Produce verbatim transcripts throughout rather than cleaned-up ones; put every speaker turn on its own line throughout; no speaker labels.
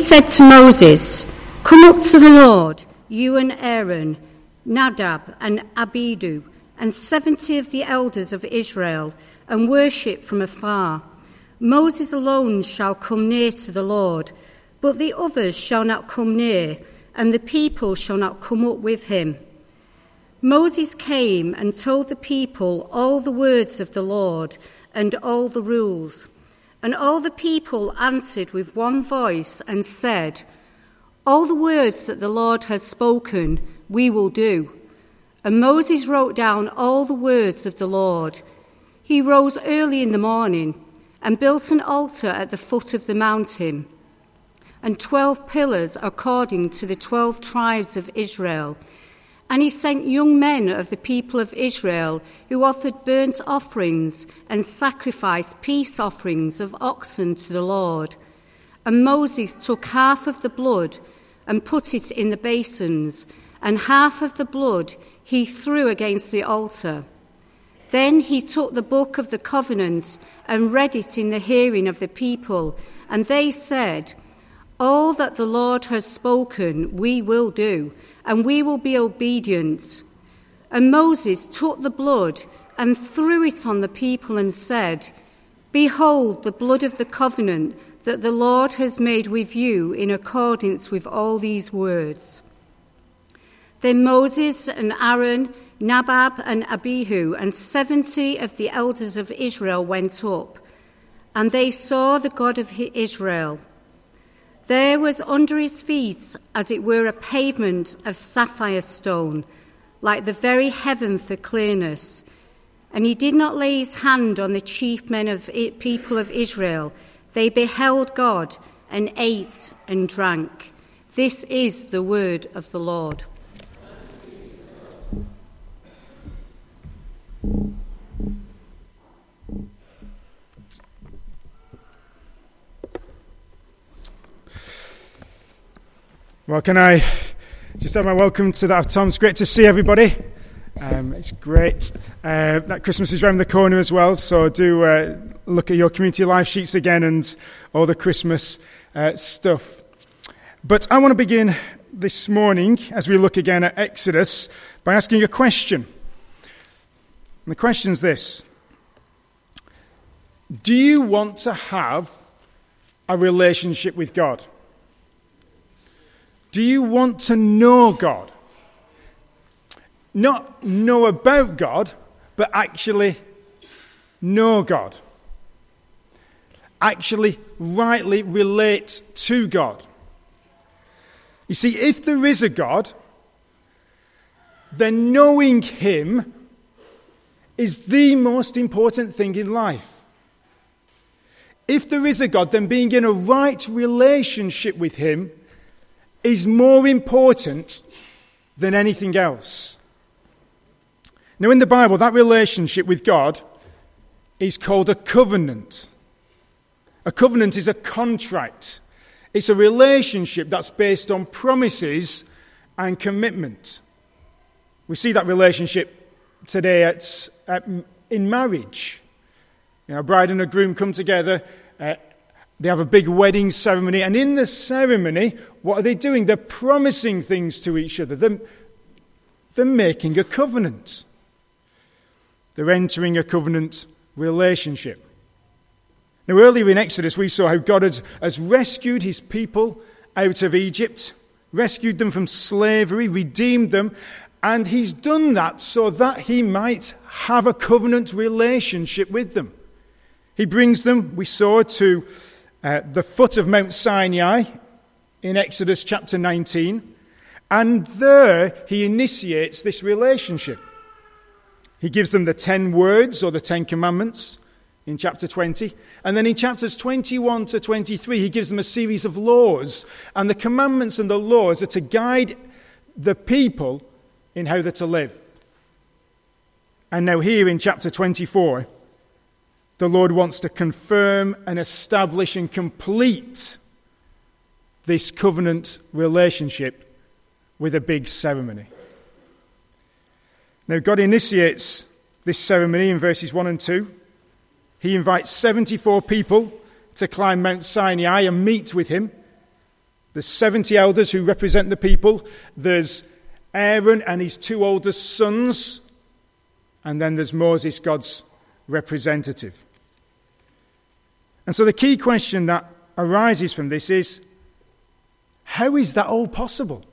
said to Moses, "Come up to the Lord, you and Aaron, Nadab and Abihu, and seventy of the elders of Israel, and worship from afar. Moses alone shall come near to the Lord, but the others shall not come near, and the people shall not come up with him." Moses came and told the people all the words of the Lord and all the rules. And all the people answered with one voice and said, "All the words that the Lord has spoken, we will do." And Moses wrote down all the words of the Lord. He rose early in the morning and built an altar at the foot of the mountain, and twelve pillars according to the twelve tribes of Israel. And he sent young men of the people of Israel who offered burnt offerings and sacrificed peace offerings of oxen to the Lord. And Moses took half of the blood and put it in the basins, and half of the blood he threw against the altar. Then he took the book of the covenant and read it in the hearing of the people, and they said, "All that the Lord has spoken we will do, and we will be obedient." And Moses took the blood and threw it on the people and said, "Behold the blood of the covenant that the Lord has made with you in accordance with all these words." Then Moses and Aaron, Nadab and Abihu, and seventy of the elders of Israel went up, and they saw the God of Israel. There was under his feet, as it were, a pavement of sapphire stone, like the very heaven for clearness. And he did not lay his hand on the chief men of the people of Israel. They beheld God and ate and drank. This is the word of the Lord.
Well, can I just have my welcome to that of Tom? It's great to see everybody. Um, it's great. Uh, that Christmas is around the corner as well, so do uh, look at your community life sheets again and all the Christmas uh, stuff. But I want to begin this morning, as we look again at Exodus, by asking a question. And the question's this: do you want to have a relationship with God? Do you want to know God? Not know about God, but actually know God. Actually rightly relate to God. You see, if there is a God, then knowing him is the most important thing in life. If there is a God, then being in a right relationship with him is more important than anything else. Now, in the Bible, that relationship with God is called a covenant. A covenant is a contract. It's a relationship that's based on promises and commitment. We see that relationship today at, at, in marriage. You know, a bride and a groom come together. Uh, They have a big wedding ceremony, and in the ceremony, what are they doing? They're promising things to each other. They're, they're making a covenant. They're entering a covenant relationship. Now, earlier in Exodus, we saw how God has, has rescued his people out of Egypt, rescued them from slavery, redeemed them, and he's done that so that he might have a covenant relationship with them. He brings them, we saw, to Uh, the foot of Mount Sinai in Exodus chapter nineteen, and there he initiates this relationship. He gives them the ten words or the ten commandments in chapter twenty, and then in chapters twenty-one to twenty-three he gives them a series of laws, and the commandments and the laws are to guide the people in how they're to live. And now here in chapter twenty-four, the Lord wants to confirm and establish and complete this covenant relationship with a big ceremony. Now, God initiates this ceremony in verses one and two. He invites seventy-four people to climb Mount Sinai and meet with him. There's seventy elders who represent the people. There's Aaron and his two oldest sons. And then there's Moses, God's representative. And so the key question that arises from this is, how is that all possible?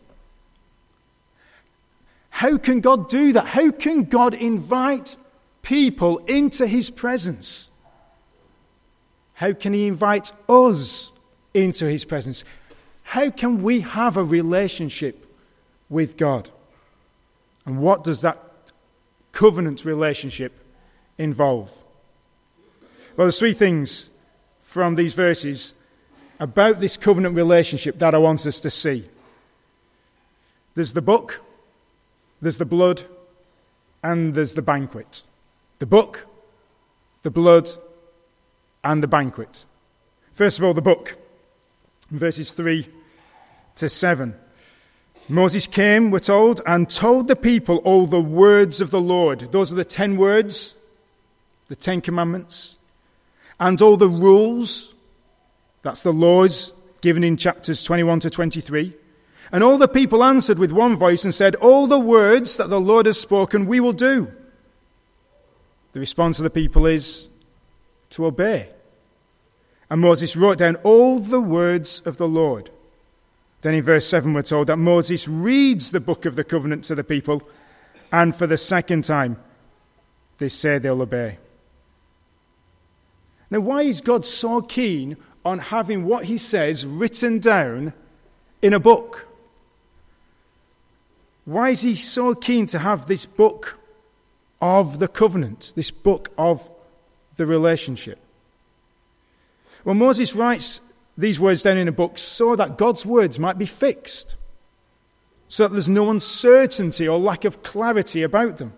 How can God do that? How can God invite people into his presence? How can he invite us into his presence? How can we have a relationship with God? And what does that covenant relationship involve? Well, there's three things from these verses about this covenant relationship that I want us to see. There's the book, there's the blood, and there's the banquet. The book, the blood, and the banquet. First of all, the book. Verses three to seven. Moses came, we're told, and told the people all the words of the Lord. Those are the ten words, the Ten Commandments, and all the rules. That's the laws given in chapters twenty-one to twenty-three. And all the people answered with one voice and said, all the words that the Lord has spoken, we will do. The response of the people is to obey. And Moses wrote down all the words of the Lord. Then in verse seven we're told that Moses reads the book of the covenant to the people, and for the second time they say they'll obey. Now, why is God so keen on having what he says written down in a book? Why is he so keen to have this book of the covenant, this book of the relationship? Well, Moses writes these words down in a book so that God's words might be fixed, so that there's no uncertainty or lack of clarity about them.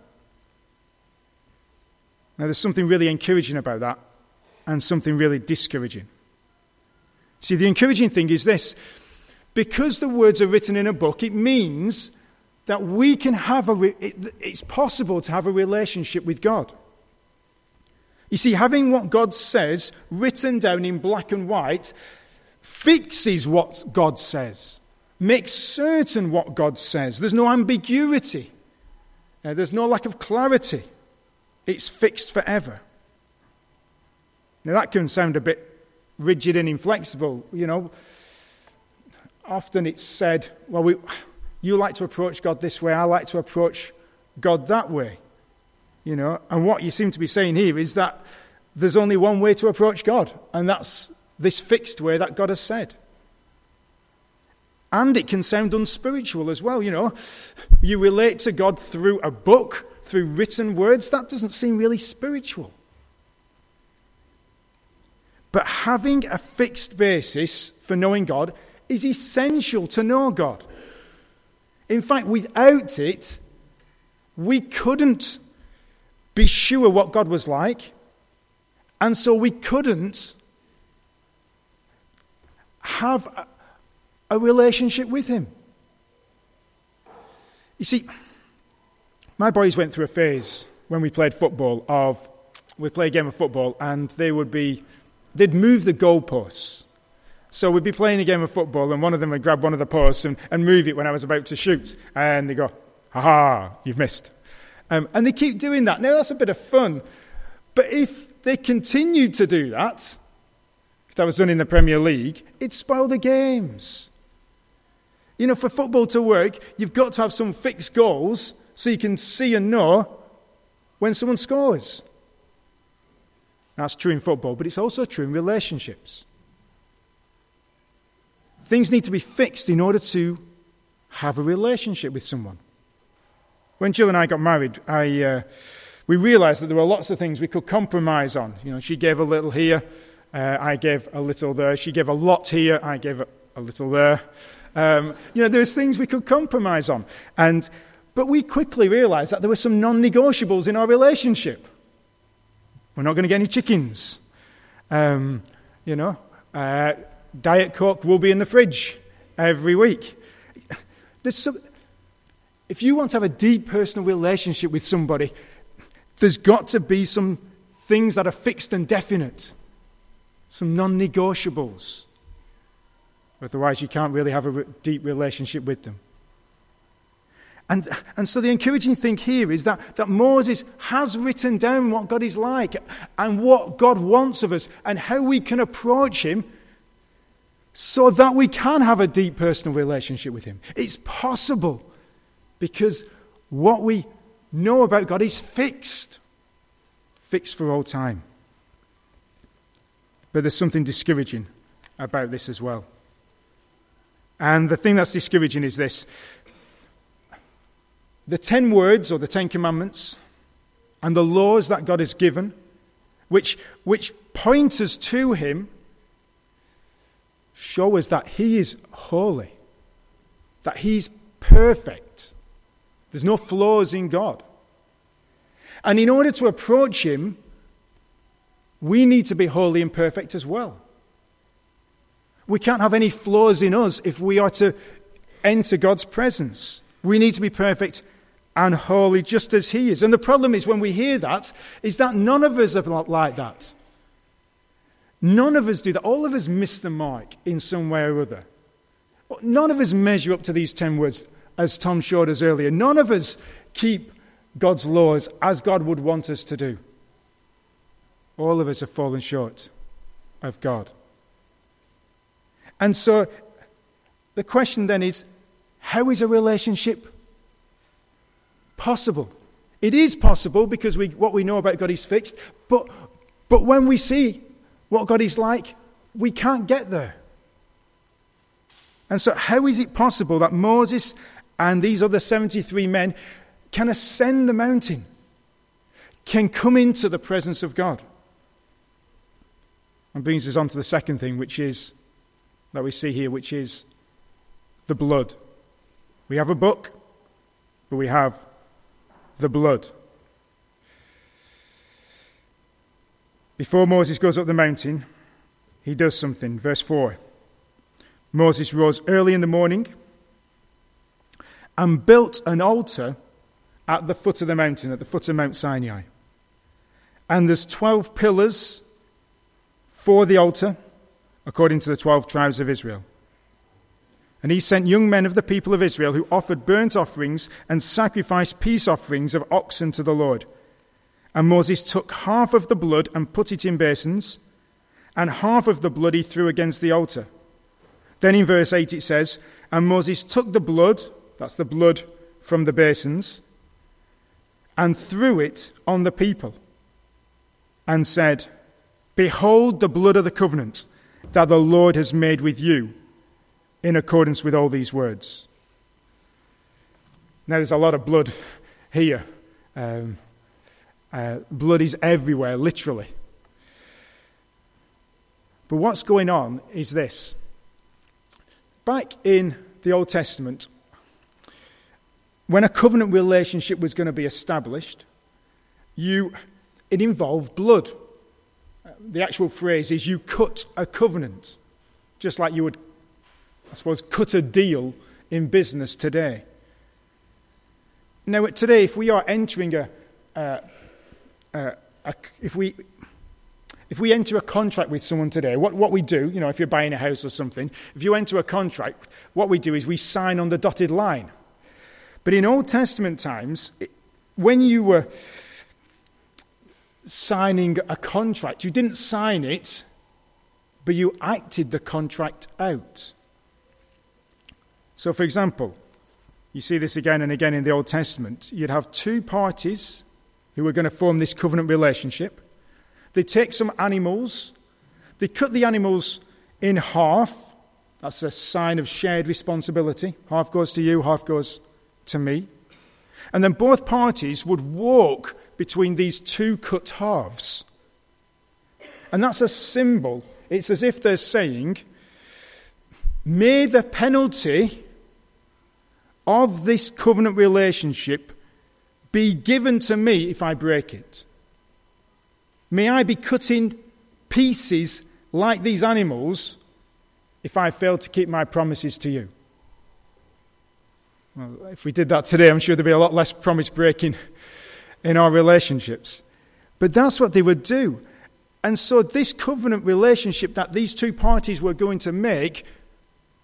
Now, there's something really encouraging about that and something really discouraging. See, the encouraging thing is this. Because the words are written in a book, it means that we can have a, re- it, it's possible to have a relationship with God. You see, having what God says written down in black and white fixes what God says, makes certain what God says. There's no ambiguity. Uh, there's no lack of clarity. It's fixed forever. Now, that can sound a bit rigid and inflexible, you know. Often it's said, well, we, you like to approach God this way, I like to approach God that way. You know, and what you seem to be saying here is that there's only one way to approach God, and that's this fixed way that God has said. And it can sound unspiritual as well, you know. You relate to God through a book, through written words. That doesn't seem really spiritual. But having a fixed basis for knowing God is essential to know God. In fact, without it, we couldn't be sure what God was like, and so we couldn't have a, a relationship with him. You see, my boys went through a phase when we played football of, we'd play a game of football and they would be, they'd move the goalposts. So we'd be playing a game of football and one of them would grab one of the posts and, and move it when I was about to shoot. And they go, ha-ha, you've missed. Um, and they keep doing that. Now, that's a bit of fun. But if they continued to do that, if that was done in the Premier League, it'd spoil the games. You know, for football to work, you've got to have some fixed goals so you can see and know when someone scores. That's true in football, but it's also true in relationships. Things need to be fixed in order to have a relationship with someone. When Jill and I got married, I uh, we realised that there were lots of things we could compromise on. You know, she gave a little here, uh, I gave a little there. She gave a lot here, I gave a, a little there. Um, you know, there was things we could compromise on. And but we quickly realised that there were some non-negotiables in our relationship. We're not going to get any chickens. Um, you know, uh, Diet Coke will be in the fridge every week. There's some, if you want to have a deep personal relationship with somebody, there's got to be some things that are fixed and definite, some non-negotiables. Otherwise, you can't really have a re- deep relationship with them. And, and so the encouraging thing here is that, that Moses has written down what God is like and what God wants of us and how we can approach him so that we can have a deep personal relationship with him. It's possible because what we know about God is fixed, fixed for all time. But there's something discouraging about this as well. And the thing that's discouraging is this. The ten words or the Ten Commandments and the laws that God has given, which, which point us to him, show us that he is holy, that he's perfect. There's no flaws in God. And in order to approach him, we need to be holy and perfect as well. We can't have any flaws in us if we are to enter God's presence. We need to be perfect and holy just as he is. And the problem is when we hear that, is that none of us are like that. None of us do that. All of us miss the mark in some way or other. None of us measure up to these ten words, as Tom showed us earlier. None of us keep God's laws as God would want us to do. All of us have fallen short of God. And so the question then is, how is a relationship possible? It is possible because we, what we know about God is fixed, but, but when we see what God is like, we can't get there. And so how is it possible that Moses and these other seventy-three men can ascend the mountain, can come into the presence of God? And brings us on to the second thing, which is, that we see here, which is the blood. We have a book, but we have the blood. Before Moses goes up the mountain, he does something. Verse four. Moses rose early in the morning and built an altar at the foot of the mountain, at the foot of Mount Sinai. And there's twelve pillars for the altar, according to the twelve tribes of Israel. And he sent young men of the people of Israel who offered burnt offerings and sacrificed peace offerings of oxen to the Lord. And Moses took half of the blood and put it in basins, and half of the blood he threw against the altar. Then in verse eight it says, and Moses took the blood, that's the blood from the basins, and threw it on the people, and said, behold the blood of the covenant that the Lord has made with you, in accordance with all these words. Now there's a lot of blood here. Um, uh, blood is everywhere, literally. But what's going on is this. Back in the Old Testament, when a covenant relationship was going to be established, you it involved blood. The actual phrase is you cut a covenant, just like you would, I suppose, cut a deal in business today. Now, today, if we are entering a, uh, uh, a if we if we enter a contract with someone today, what, what we do, you know, if you're buying a house or something, if you enter a contract, what we do is we sign on the dotted line. But in Old Testament times, it, when you were signing a contract, you didn't sign it, but you acted the contract out. So, for example, you see this again and again in the Old Testament. You'd have two parties who were going to form this covenant relationship. They take some animals, they cut the animals in half. That's a sign of shared responsibility. Half goes to you, half goes to me. And then both parties would walk between these two cut halves. And that's a symbol. It's as if they're saying, may the penalty of this covenant relationship be given to me if I break it. May I be cut in pieces like these animals if I fail to keep my promises to you. Well, if we did that today, I'm sure there'd be a lot less promise breaking in our relationships. But that's what they would do. And so this covenant relationship that these two parties were going to make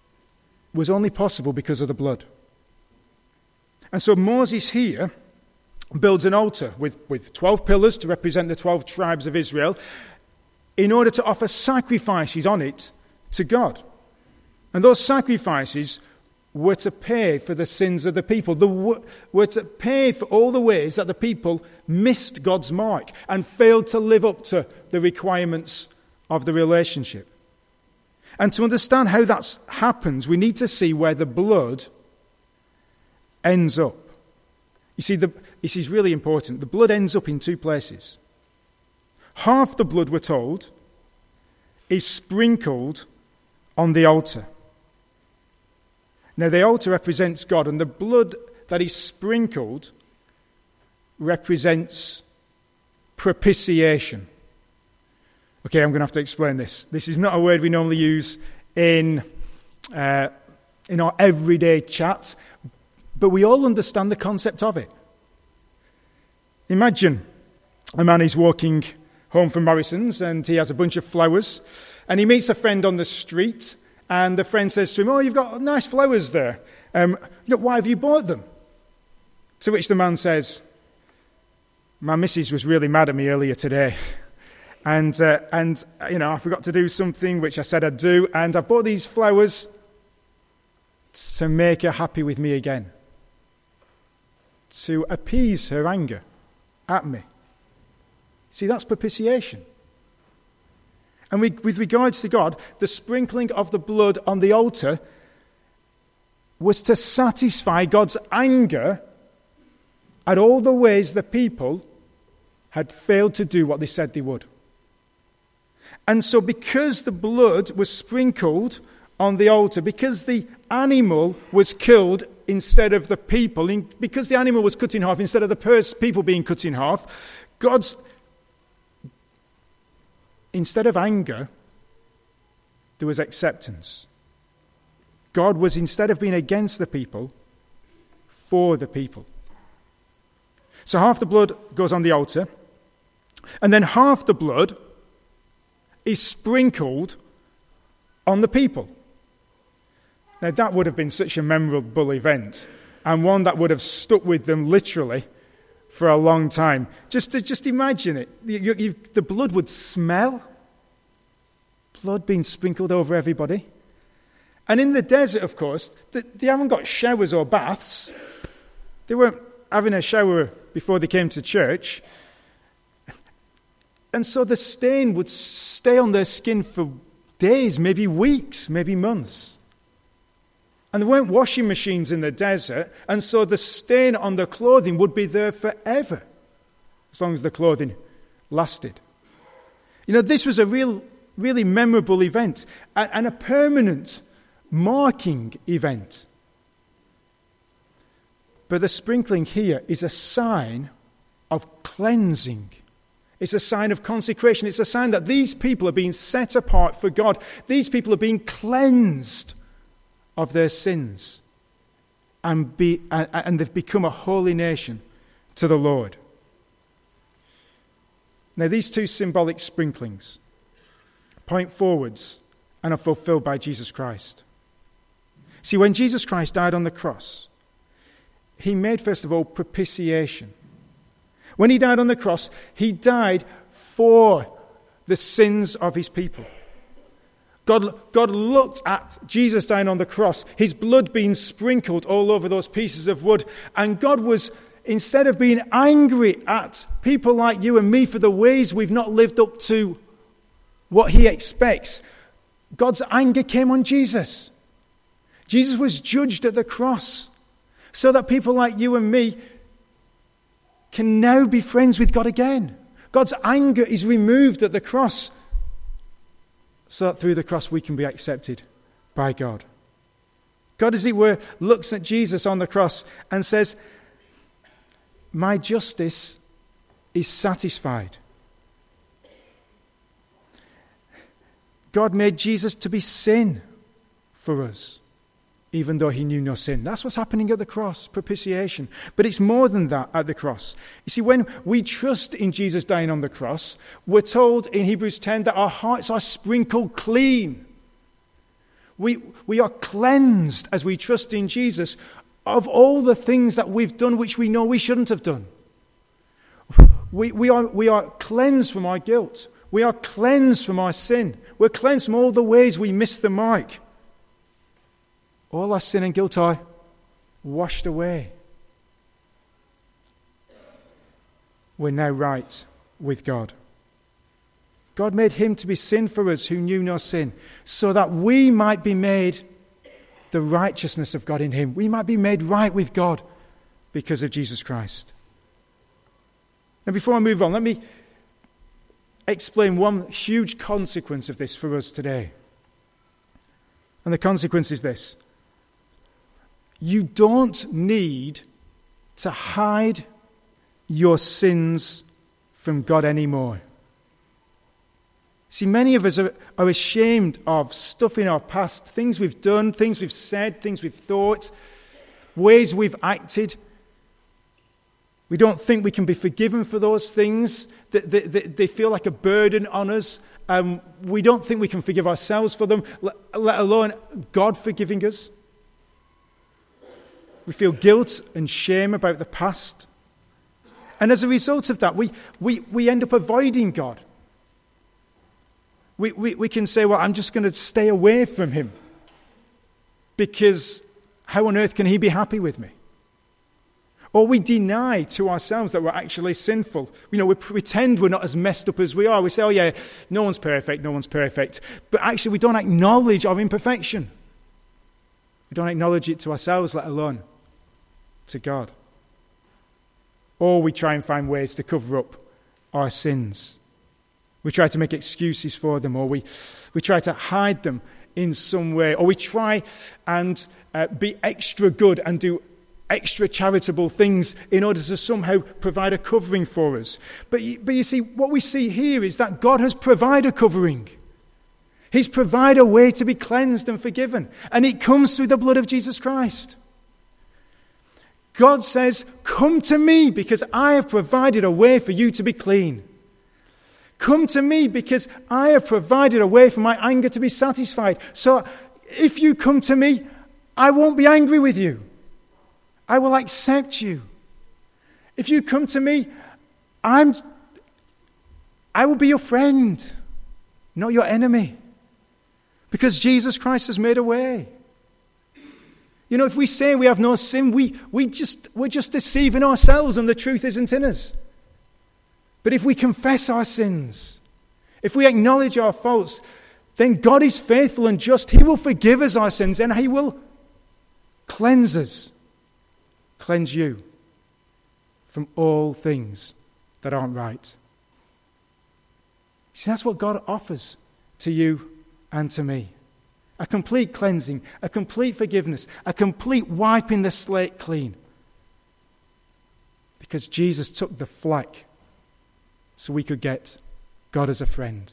was only possible because of the blood. And so Moses here builds an altar with, with twelve pillars to represent the twelve tribes of Israel in order to offer sacrifices on it to God. And those sacrifices were to pay for the sins of the people. They were to pay for all the ways that the people missed God's mark and failed to live up to the requirements of the relationship. And to understand how that happens, we need to see where the blood ends up. You see, the, this is really important. The blood ends up in two places. Half the blood, we're told, is sprinkled on the altar. Now, the altar represents God, and the blood that is sprinkled represents propitiation. Okay, I'm going to have to explain this. This is not a word we normally use in, uh, in our everyday chat, but we all understand the concept of it. Imagine a man is walking home from Morrison's and he has a bunch of flowers and he meets a friend on the street and the friend says to him, "Oh, you've got nice flowers there. Um, why have you bought them?" To which the man says, "My missus was really mad at me earlier today. And, uh, and you know, I forgot to do something which I said I'd do, and I bought these flowers to make her happy with me again, to appease her anger at me." See, that's propitiation. And we, with regards to God, the sprinkling of the blood on the altar was to satisfy God's anger at all the ways the people had failed to do what they said they would. And so because the blood was sprinkled on the altar, because the animal was killed instead of the people, because the animal was cut in half instead of the pers- people being cut in half, God's, instead of anger, there was acceptance. God was, instead of being against the people, for the people. So half the blood goes on the altar, and then half the blood is sprinkled on the people. Now, that would have been such a memorable event, and one that would have stuck with them literally for a long time. Just to just imagine it. You, you, the blood would smell. Blood being sprinkled over everybody. And in the desert, of course, they, they haven't got showers or baths. They weren't having a shower before they came to church. And so the stain would stay on their skin for days, maybe weeks, maybe months. And there weren't washing machines in the desert, and so the stain on the clothing would be there forever, as long as the clothing lasted. You know, this was a real, really memorable event, and a permanent marking event. But the sprinkling here is a sign of cleansing. It's a sign of consecration. It's a sign that these people are being set apart for God. These people are being cleansed of their sins, and be and, and they've become a holy nation to the Lord. Now, these two symbolic sprinklings point forwards and are fulfilled by Jesus Christ. See, when Jesus Christ died on the cross, he made, first of all, propitiation. When he died on the cross, he died for the sins of his people. God, God looked at Jesus dying on the cross, his blood being sprinkled all over those pieces of wood, and God was, instead of being angry at people like you and me for the ways we've not lived up to what he expects, God's anger came on Jesus. Jesus was judged at the cross so that people like you and me can now be friends with God again. God's anger is removed at the cross so that through the cross we can be accepted by God. God, as it were, looks at Jesus on the cross and says, "My justice is satisfied." God made Jesus to be sin for us, even though he knew no sin. That's what's happening at the cross, propitiation. But it's more than that at the cross. You see, when we trust in Jesus dying on the cross, we're told in Hebrews ten that our hearts are sprinkled clean. We, we are cleansed as we trust in Jesus of all the things that we've done which we know we shouldn't have done. We, we, are, we are cleansed from our guilt. We are cleansed from our sin. We're cleansed from all the ways we miss the mark. All our sin and guilt are washed away. We're now right with God. God made him to be sin for us who knew no sin, so that we might be made the righteousness of God in him. We might be made right with God because of Jesus Christ. Now, before I move on, let me explain one huge consequence of this for us today. And the consequence is this. You don't need to hide your sins from God anymore. See, many of us are, are ashamed of stuff in our past, things we've done, things we've said, things we've thought, ways we've acted. We don't think we can be forgiven for those things. They, they, they feel like a burden on us. Um, we don't think we can forgive ourselves for them, let alone God forgiving us. We feel guilt and shame about the past. And as a result of that, we, we, we end up avoiding God. We, we, we can say, well, I'm just going to stay away from him because how on earth can he be happy with me? Or we deny to ourselves that we're actually sinful. You know, we pretend we're not as messed up as we are. We say, oh yeah, no one's perfect, no one's perfect. But actually we don't acknowledge our imperfection. We don't acknowledge it to ourselves, let alone to God. Or we try and find ways to cover up our sins. We try to make excuses for them, or we, we try to hide them in some way, or we try and uh, be extra good and do extra charitable things in order to somehow provide a covering for us. But, but you see, what we see here is that God has provided a covering. He's provided a way to be cleansed and forgiven, and it comes through the blood of Jesus Christ. God says, come to me because I have provided a way for you to be clean. Come to me because I have provided a way for my anger to be satisfied. So if you come to me, I won't be angry with you. I will accept you. If you come to me, I'm, I will be your friend, not your enemy. Because Jesus Christ has made a way. You know, if we say we have no sin, we, we just, we're just deceiving ourselves and the truth isn't in us. But if we confess our sins, if we acknowledge our faults, then God is faithful and just. He will forgive us our sins and he will cleanse us, cleanse you from all things that aren't right. See, that's what God offers to you and to me. A complete cleansing, a complete forgiveness, a complete wiping the slate clean. Because Jesus took the flack so we could get God as a friend.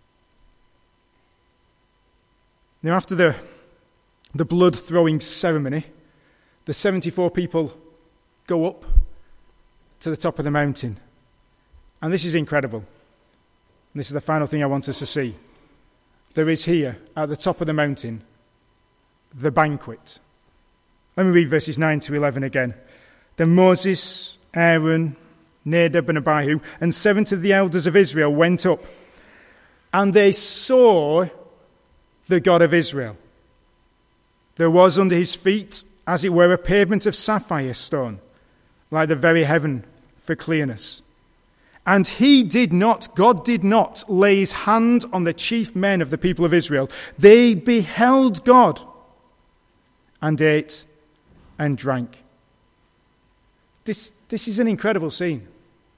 Now, after the, the blood-throwing ceremony, the seventy-four people go up to the top of the mountain. And this is incredible. And this is the final thing I want us to see. There is here, at the top of the mountain, the banquet. Let me read verses nine to eleven again. Then Moses, Aaron, Nadab and Abihu, and seventy of the elders of Israel went up, and they saw the God of Israel. There was under his feet, as it were, a pavement of sapphire stone, like the very heaven for clearness. And he did not, God did not lay his hand on the chief men of the people of Israel. They beheld God and ate and drank. This, this is an incredible scene.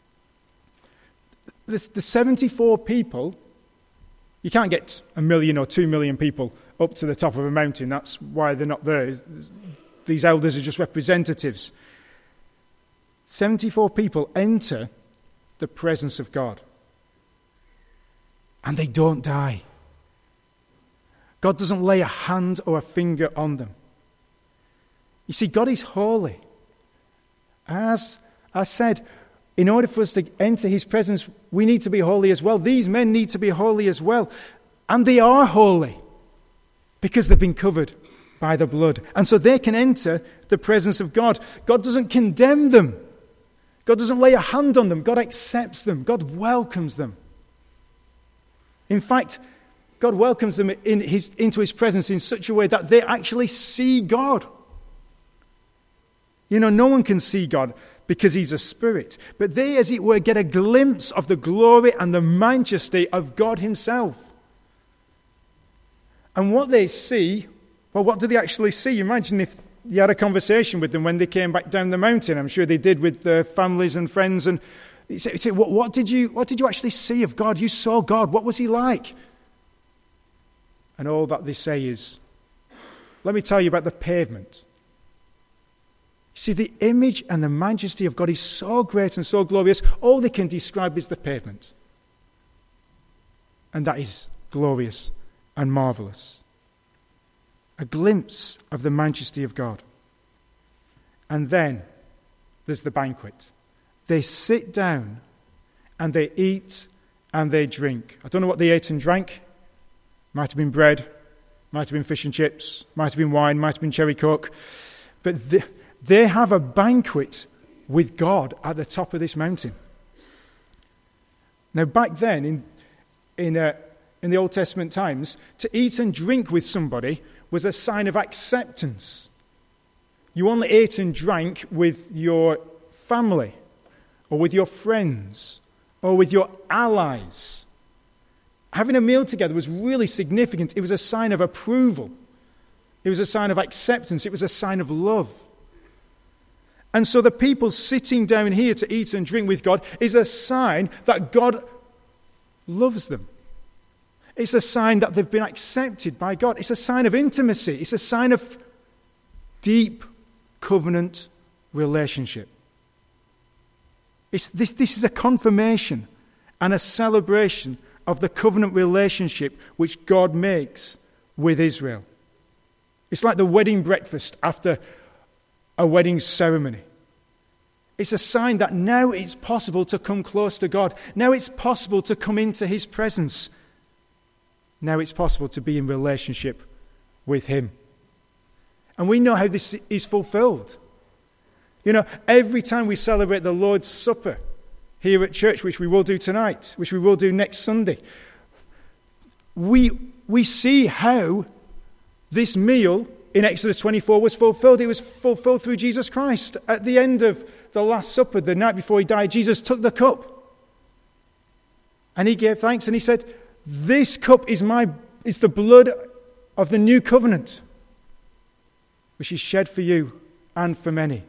The, the seventy-four people, you can't get a million or two million people up to the top of a mountain. That's why they're not there. These elders are just representatives. seventy-four people enter the presence of God. And they don't die. God doesn't lay a hand or a finger on them. You see, God is holy. As I said, in order for us to enter his presence, we need to be holy as well. These men need to be holy as well. And they are holy. because they've been covered by the blood. And so they can enter the presence of God. God doesn't condemn them. God doesn't lay a hand on them. God accepts them. God welcomes them. In fact, God welcomes them in his, into his presence in such a way that they actually see God. You know, no one can see God because he's a spirit. But they, as it were, get a glimpse of the glory and the majesty of God himself. And what they see, well, what do they actually see? Imagine if you had a conversation with them when they came back down the mountain. I'm sure they did with their families and friends. And you say, you say, what, what did you, what did you actually see of God? You saw God. What was he like? And all that they say is, let me tell you about the pavement. You see, the image and the majesty of God is so great and so glorious, all they can describe is the pavement. And that is glorious and marvelous. A glimpse of the majesty of God. And then there's the banquet. They sit down and they eat and they drink. I don't know what they ate and drank. Might have been bread, might have been fish and chips, might have been wine, might have been cherry coke. But they, they have a banquet with God at the top of this mountain. Now back then, in, in, uh, in the Old Testament times, to eat and drink with somebody was a sign of acceptance. You only ate and drank with your family, or with your friends, or with your allies. Having a meal together was really significant. It was a sign of approval. It was a sign of acceptance. It was a sign of love. And so the people sitting down here to eat and drink with God is a sign that God loves them. It's a sign that they've been accepted by God. It's a sign of intimacy. It's a sign of deep covenant relationship. It's, this, this is a confirmation and a celebration of the covenant relationship which God makes with Israel. It's like the wedding breakfast after a wedding ceremony. It's a sign that now it's possible to come close to God. Now it's possible to come into his presence. Now it's possible to be in relationship with him. And we know how this is fulfilled. You know, every time we celebrate the Lord's Supper here at church, which we will do tonight, which we will do next Sunday, we, we see how this meal in Exodus twenty-four was fulfilled. It was fulfilled through Jesus Christ. At the end of the Last Supper, the night before he died, Jesus took the cup and he gave thanks and he said, "This cup is my is the blood of the new covenant, which is shed for you and for many,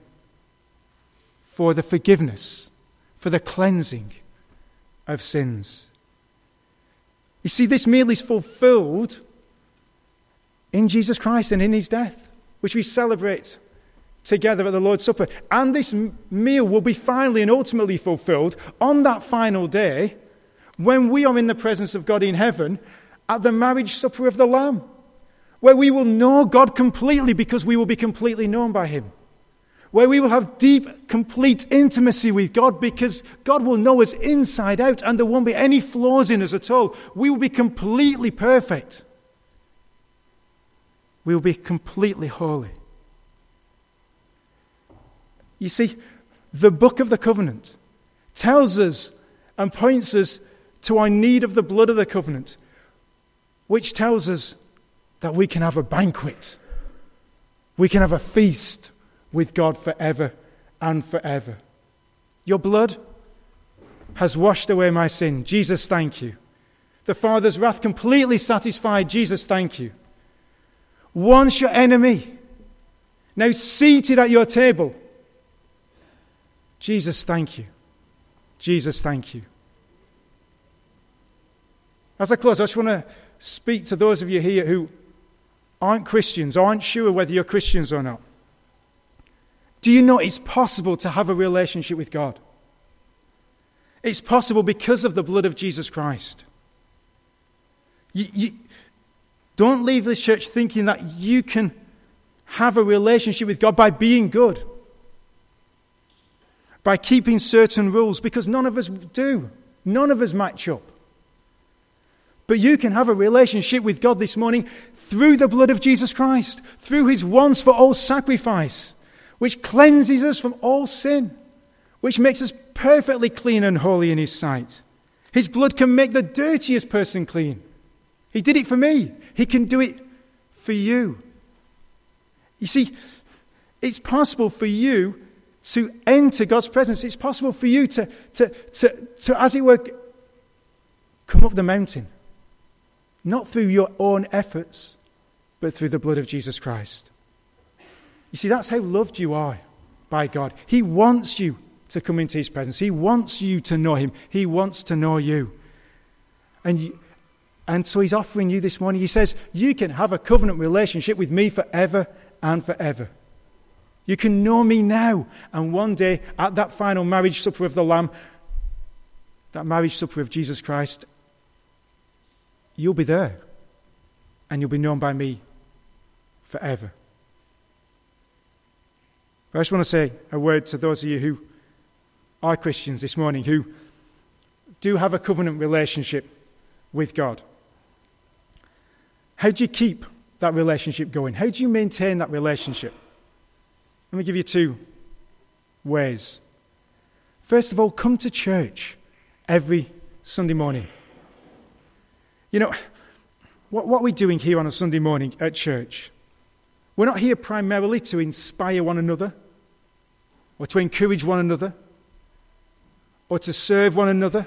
for the forgiveness, for the cleansing of sins." You see, this meal is fulfilled in Jesus Christ and in his death, which we celebrate together at the Lord's Supper. And this meal will be finally and ultimately fulfilled on that final day when we are in the presence of God in heaven at the marriage supper of the Lamb, where we will know God completely because we will be completely known by him, where we will have deep, complete intimacy with God because God will know us inside out and there won't be any flaws in us at all. We will be completely perfect. We will be completely holy. You see, the book of the covenant tells us and points us to our need of the blood of the covenant, which tells us that we can have a banquet. We can have a feast with God forever and forever. Your blood has washed away my sin. Jesus, thank you. The Father's wrath completely satisfied. Jesus, thank you. Once your enemy, now seated at your table. Jesus, thank you. Jesus, thank you. As I close, I just want to speak to those of you here who aren't Christians, or aren't sure whether you're Christians or not. Do you know it's possible to have a relationship with God? It's possible because of the blood of Jesus Christ. You, you don't leave this church thinking that you can have a relationship with God by being good, by keeping certain rules, because none of us do. None of us match up. But you can have a relationship with God this morning through the blood of Jesus Christ, through his once for all sacrifice, which cleanses us from all sin, which makes us perfectly clean and holy in his sight. His blood can make the dirtiest person clean. He did it for me. He can do it for you. You see, it's possible for you to enter God's presence. It's possible for you to, to, to, to, as it were, come up the mountain. Not through your own efforts, but through the blood of Jesus Christ. You see, that's how loved you are by God. He wants you to come into his presence. He wants you to know him. He wants to know you. And you, and so he's offering you this morning. He says, you can have a covenant relationship with me forever and forever. You can know me now. And one day, at that final marriage supper of the Lamb, that marriage supper of Jesus Christ, you'll be there. And you'll be known by me forever. I just want to say a word to those of you who are Christians this morning, who do have a covenant relationship with God. How do you keep that relationship going? How do you maintain that relationship? Let me give you two ways. First of all, come to church every Sunday morning. You know, what, what are we doing here on a Sunday morning at church? We're not here primarily to inspire one another, or to encourage one another, or to serve one another,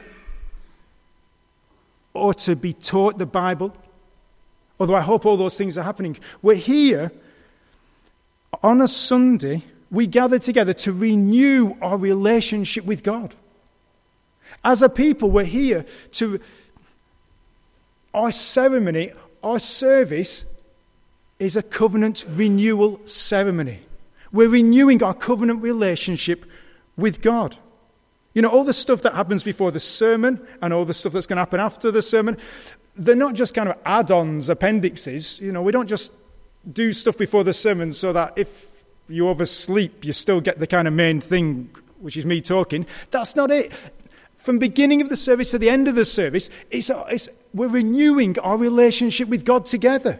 or to be taught the Bible, although I hope all those things are happening. We're here on a Sunday, we gather together to renew our relationship with God. As a people, we're here to, our ceremony, our service is a covenant renewal ceremony. We're renewing our covenant relationship with God. You know, all the stuff that happens before the sermon and all the stuff that's going to happen after the sermon, they're not just kind of add-ons, appendixes. You know, we don't just do stuff before the sermon so that if you oversleep, you still get the kind of main thing, which is me talking. That's not it. From beginning of the service to the end of the service, it's, it's we're renewing our relationship with God together.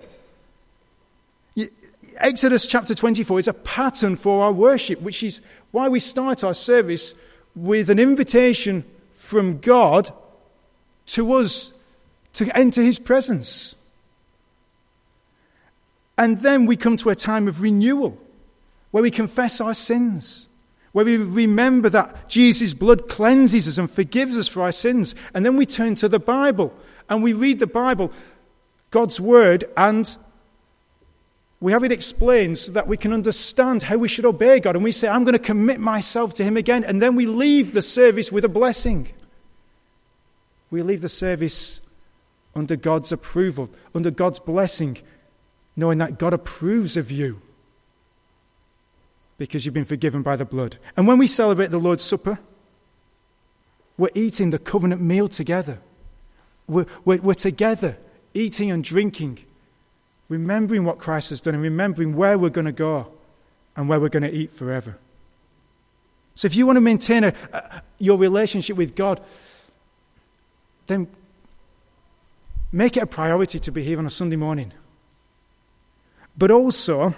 Exodus chapter twenty-four is a pattern for our worship, which is why we start our service with an invitation from God to us to enter his presence. And then we come to a time of renewal, where we confess our sins, where we remember that Jesus' blood cleanses us and forgives us for our sins. And then we turn to the Bible, and we read the Bible, God's word, and we have it explained so that we can understand how we should obey God. And we say, I'm going to commit myself to him again. And then we leave the service with a blessing. We leave the service under God's approval, under God's blessing, knowing that God approves of you because you've been forgiven by the blood. And when we celebrate the Lord's Supper, we're eating the covenant meal together. We're, we're, we're together, eating and drinking, remembering what Christ has done and remembering where we're going to go and where we're going to eat forever. So if you want to maintain a, a, your relationship with God, then make it a priority to be here on a Sunday morning. But also,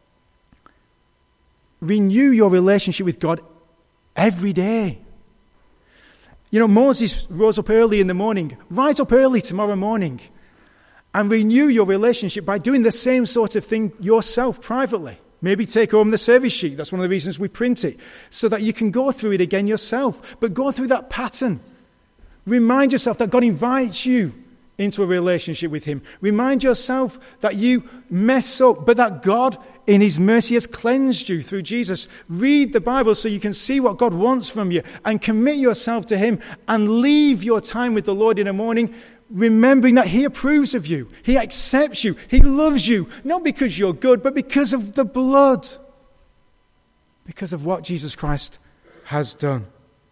renew your relationship with God every day. You know, Moses rose up early in the morning. Rise up early tomorrow morning and renew your relationship by doing the same sort of thing yourself privately. Maybe take home the service sheet. That's one of the reasons we print it, so that you can go through it again yourself. But go through that pattern. Remind yourself that God invites you into a relationship with him. Remind yourself that you mess up, but that God, in his mercy, has cleansed you through Jesus. Read the Bible so you can see what God wants from you and commit yourself to him and leave your time with the Lord in the morning remembering that he approves of you. He accepts you. He loves you, not because you're good, but because of the blood. Because of what Jesus Christ has done.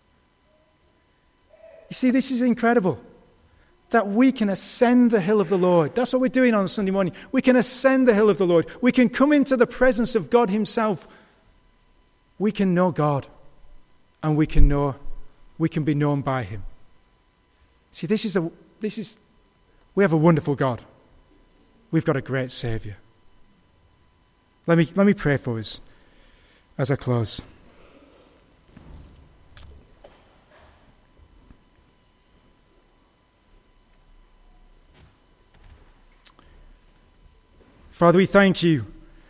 You see, this is incredible. That we can ascend the hill of the Lord. That's what we're doing on Sunday morning. We can ascend the hill of the Lord. We can come into the presence of God himself. We can know God. And we can know, we can be known by him. See, this is a, this is, We have a wonderful God. We've got a great Saviour. Let me, let me pray for us as I close. Father, we thank you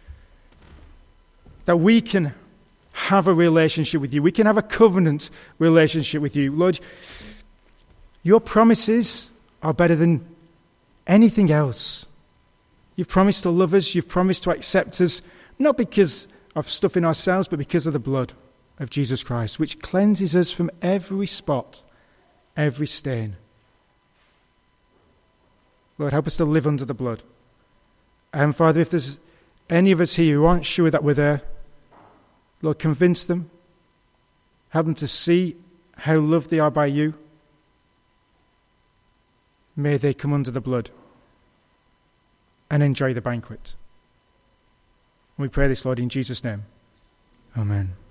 that we can have a relationship with you. We can have a covenant relationship with you. Lord, your promises are better than anything else. You've promised to love us. You've promised to accept us, not because of stuff in ourselves, but because of the blood of Jesus Christ, which cleanses us from every spot, every stain. Lord, help us to live under the blood. And Father, if there's any of us here who aren't sure that we're there, Lord, convince them. Help them to see how loved they are by you. May they come under the blood and enjoy the banquet. We pray this, Lord, in Jesus' name. Amen.